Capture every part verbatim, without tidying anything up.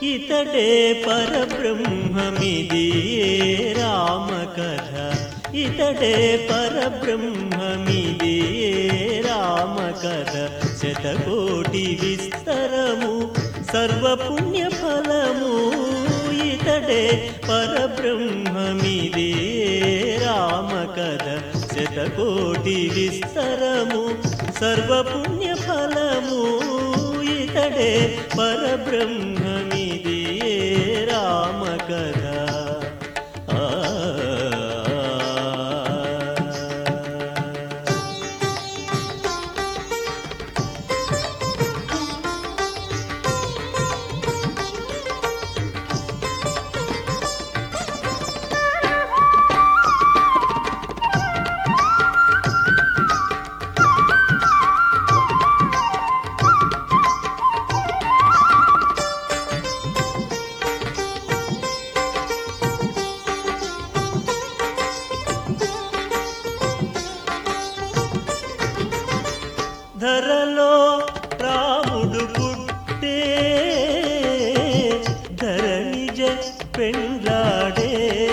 ఇతడే పరబ్రహ్మమిదియే రామ కథ ఇతడే పరబ్రహ్మమిదియే రామ కథ శతకోటి విస్తరము సర్వపుణ్య ఫలము ఇతడే పరబ్రహ్మమిదియే రామ కథ శతకోటి విస్తరము సర్వపుణ్య ఫలము ఇతడే పరబ్రహ్మమిదియే రామ కథ ధరలో రాముడు పుట్టే ధరణిజ పెండ్లాడే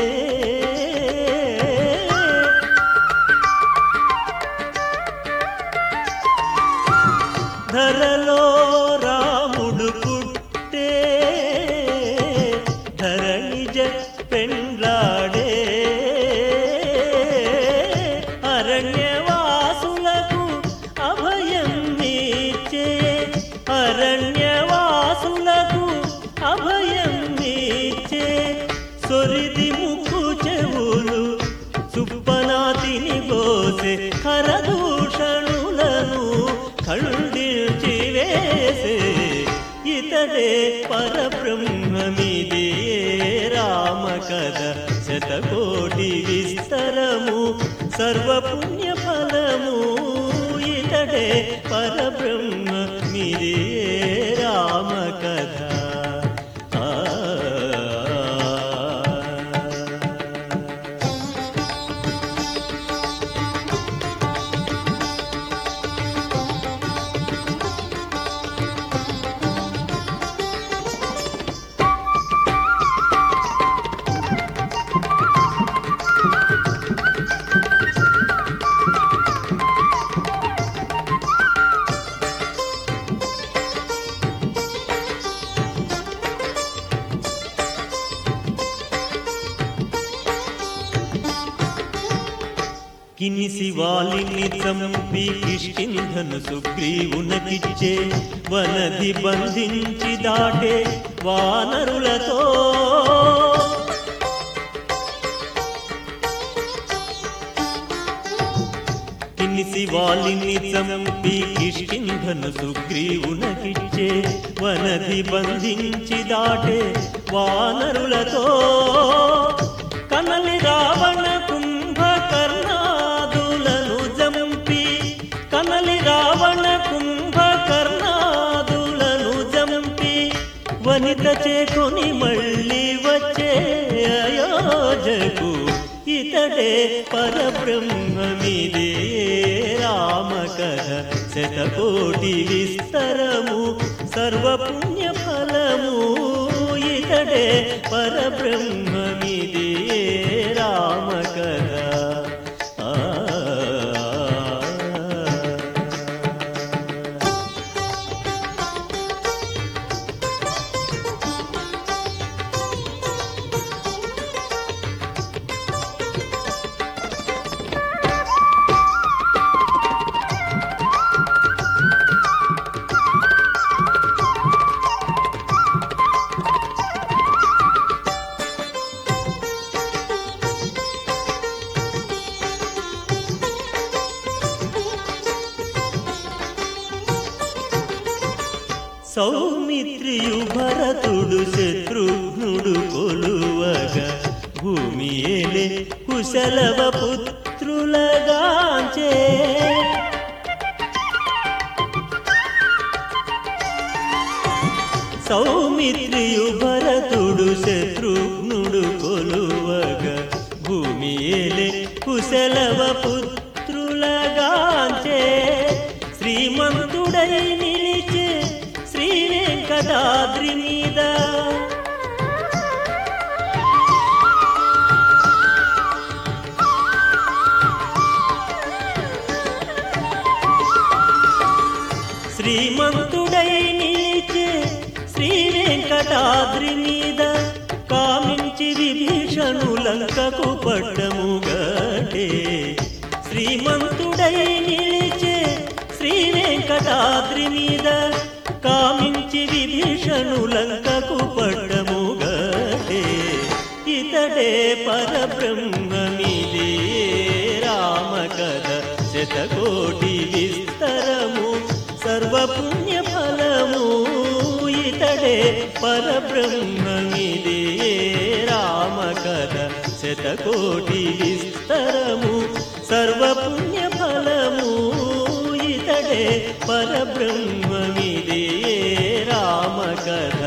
ధరలో రాముడు పుట్టే ధరణిజ పెండ్లాడే అరణ్యవాసులకు అభయం నీచే అరణ్యవాసులకు అభయం నీచే సొరిది ముక్కు చెవులు సుప్పనాతిని గోసే హరదూషణులను ఖండించి వేసే ఇతడే పరబ్రహ్మమిదియే రామ కథ శతకోటి విస్తరము సర్వపుణ్య ఫలము ఇతడే పరబ్రహ్మమిదియే రామ కథ కినిసి వాలిని చంపి కిష్కింధను సుగ్రీవునకిచ్చే వనది బంధించి దాటే వానరులతో కినిసి వాలిని చంపి కిష్కింధను సుగ్రీవునకిచ్చే వనది బంధించి దాటే వానరులతో కనలి రావణ కుంభకర్ణాదులను జంపి కనలి రావణ కుంభకర్ణాదులను జంపి వనిత చేకొని మళ్ళీ వచ్చే అయోధ్యకు ఇతడే పరబ్రహ్మమిదియే రామ కథ శతకోటి విస్తరము సర్వపుణ్య ఫలము ఇతడే పరబ్రహ్మమిదియే రామ కథ సౌమిత్రియు భరతుడు శత్రుఘ్నుడు కొలువగా భూమి ఏలే కుశలవ పుత్రులగాంచే సౌమిత్రియు భరతుడు శత్రుఘ్నుడు కొలువగా భూమి ఏలే కుశలవ పుత్రులగాంచే శ్రీమంతుడై నిలిచే శ్రీ వెంకట వెంకటాద్రి మీద శ్రీమంతుడై నిలిచే శ్రీ వెంకటాద్రి మీద కామించి విభీషణు లంకకు పట్టము గటే. శ్రీమంతుడై నిలిచే శ్రీ వెంకటాద్రి మీద కామించి విభీషణు లంకకు పట్టము గటే. ఇతడే పరబ్రహ్మమిదే రామ కథ శతకోటి విస్తరము సర్వపుణ్య ఫలము. ఇతడే పరబ్రహ్మమిదే రామ కథ శతకోటి విస్తరము సర్వపుణ్య ఫలము. ఇతడే పరబ్రహ్మమిదే రామ కథ